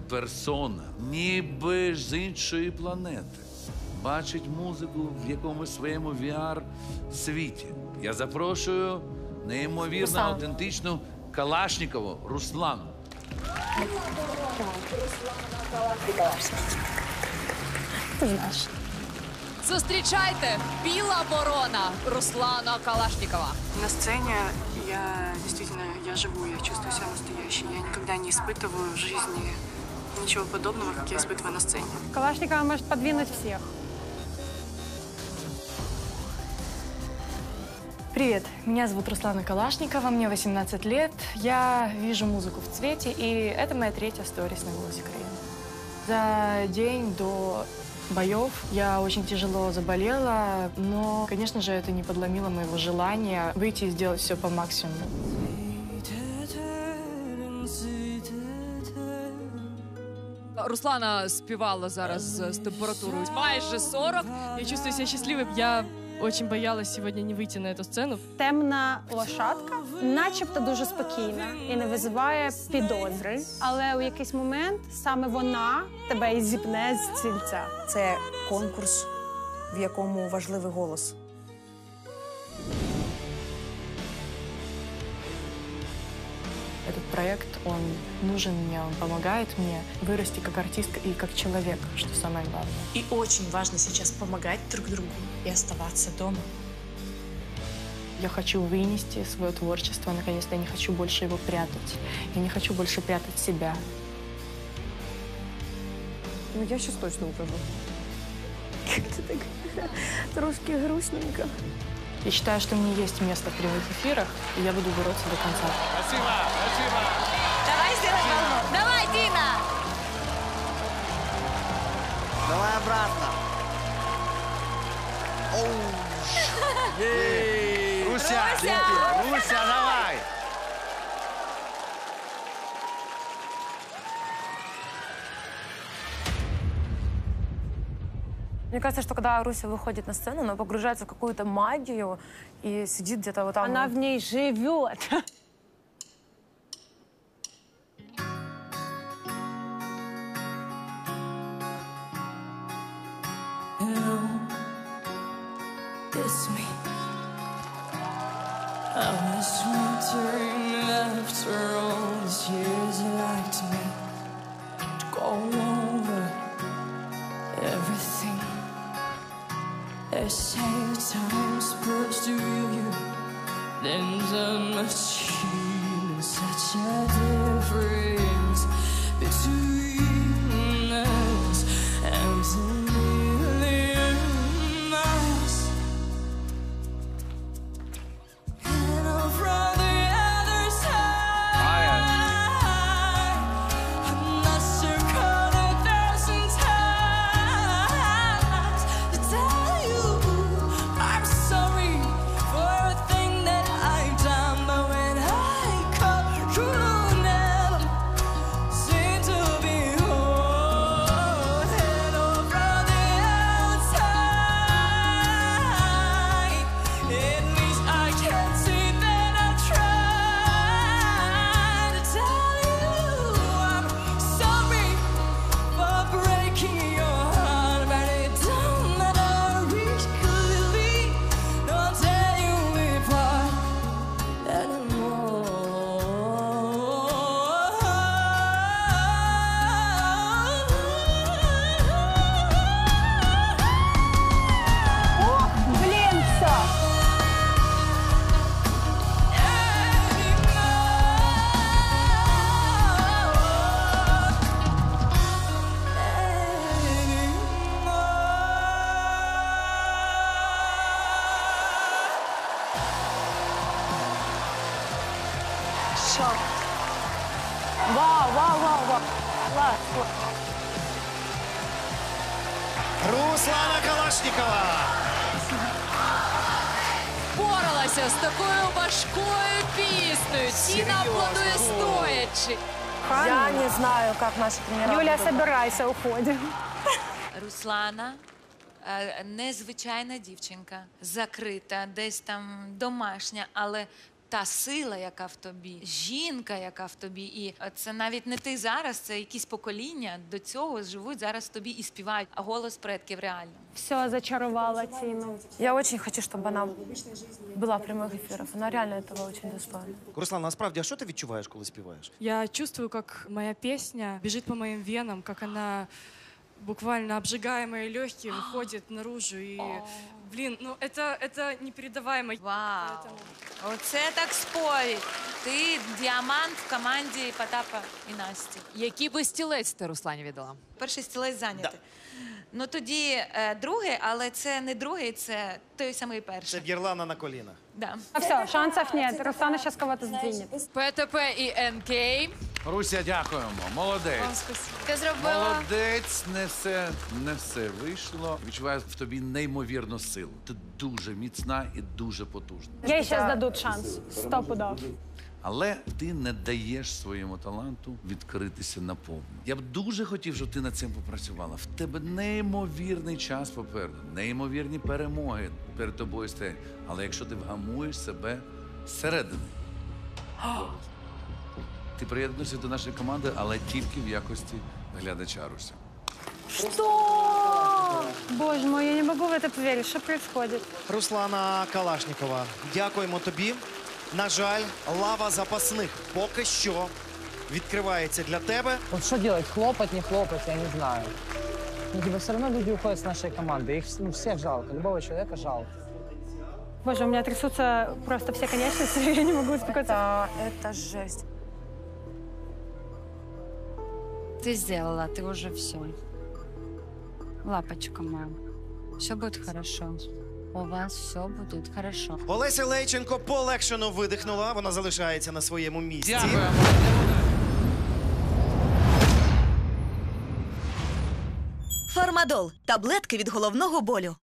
персона, ніби з іншої планети. Бачить музику в якомусь своєму VR-світі. Я запрошую неймовірно автентичну Калашнікову Руслану. Ти знаєш. Зустрічайте, біла ворона Руслана Калашникова. На сцене я действительно, я живу, я чувствую себя настоящей. Я никогда не испытываю в жизни ничего подобного, как я испытываю на сцене. Калашникова может подвинуть всех. Привет, меня зовут Руслана Калашникова, мне 18 лет. Я вижу музыку в цвете, и это моя третья сторис на «Голосе Украины». За день до боев я очень тяжело заболела, но, конечно же, это не подломило моего желания выйти и сделать все по максимуму. Руслана співала зараз з температурою майже 40. Я чувствую себя счастливой. Я очень боялась сегодня не выйти на эту сцену. Темна лошадка, начебто дуже спокійна і не визиває підозри. Але у якийсь момент саме вона тебе і зіпне з цільця. Це конкурс, в якому важливий голос. Этот проект, он нужен мне, он помогает мне вырасти как артистка и как человек, что самое главное. И очень важно сейчас помогать друг другу и оставаться дома. Я хочу вынести свое творчество, наконец-то я не хочу больше его прятать. Я не хочу больше прятать себя. Ну, я сейчас точно укажу. Как-то так трошки грустненько. Я считаю, что мне есть место в прямых эфирах, и я буду бороться до конца. Спасибо, спасибо. Давай сделаем волну. Давай, Дина! Давай обратно. Руся, давай. Мне кажется, что когда Руся выходит на сцену, она погружается в какую-то магию и сидит где-то вот там. Она в ней живет. It's me. I was wondering after all these years you liked me to go over everything. They say time supposed to you. There's a machine, such a difference between us and a million miles. And from the other side, I must have called 1,000 times to tell you I'm sorry for a thing that I've done. But when I call, you never seem to be whole. And from the outside, at least I can see that I'm trying to tell you I'm sorry for breaking your heart, but it don't matter really, don't tear you apart Ох, блин, все. Вау, вау, вау, вау. Класс, класс. Руслана Калашникова. Впоралася з такою важкою піснею. Тіна аплодує стоячи. Я не знаю, как наши тренера. Юля, будут. собирайся, уходим. Руслана незвичайна дівчинка, закрита, десь там домашня, але та сила, яка в тобі, жінка, яка в тобі. І це навіть не ти зараз, це якісь покоління до цього живуть зараз в тобі і співають, а голос предків реально. Все, зачарувала Тіну. Я очень хочу, чтобы она была в прямых эфирах. Она реально этого очень достойна. Руслан, насправді, а що ти відчуваєш, коли співаєш? Я чувствую, как моя песня бежит по моим венам, как она буквально обжигая мои легкие, выходит наружу. И, блин, ну это непередаваемо. Вау! Поэтому... Оце так сповідь. Ти діамант в команді Потапа і Насті. Який би стілець ти Руслані віддала? Перший стілець зайнятий. Ну тоді другий, але це не другий, це той самий Це перший. Єрлана на колінах. Да. А все, шансов нет. Руслана сейчас кого-то сдвинет. ПТП і НК. Руся, дякуємо. Молодець. Ти зробила. Молодець, не все вийшло. Відчуваю в тобі неймовірну силу. Ти дуже міцна і дуже потужна. Ей сейчас дадут шанс. 100 пудов. Але ти не даєш своєму таланту відкритися наповну. Я б дуже хотів, щоб ти над цим попрацювала. В тебе неймовірний час попереду, неймовірні перемоги перед тобою стоять. Але якщо ти вгамуєш себе зсередини, ти приєднуєшся до нашої команди, але тільки в якості глядача, Руся. Что? Боже мой, я не могу в это поверить. Что происходит? Руслана Калашнікова, дякуємо тобі. На жаль, лава запасних поки що відкривається для тебе. Вот что делать? Хлопать, не хлопать, я не знаю. Ну, типа, все равно люди уходят с нашей команды. Их всех жалко, любого человека жалко. Боже, у меня трясутся просто все конечности, я не могу успокоиться. Это жесть. Ты сделала, ты уже все. Лапочка моя, все будет хорошо. У вас все будет хорошо. Олеся Лейченко полегшено видихнула. Вона залишається на своєму місці. Дякуємо. Фармадол – таблетки від головного болю.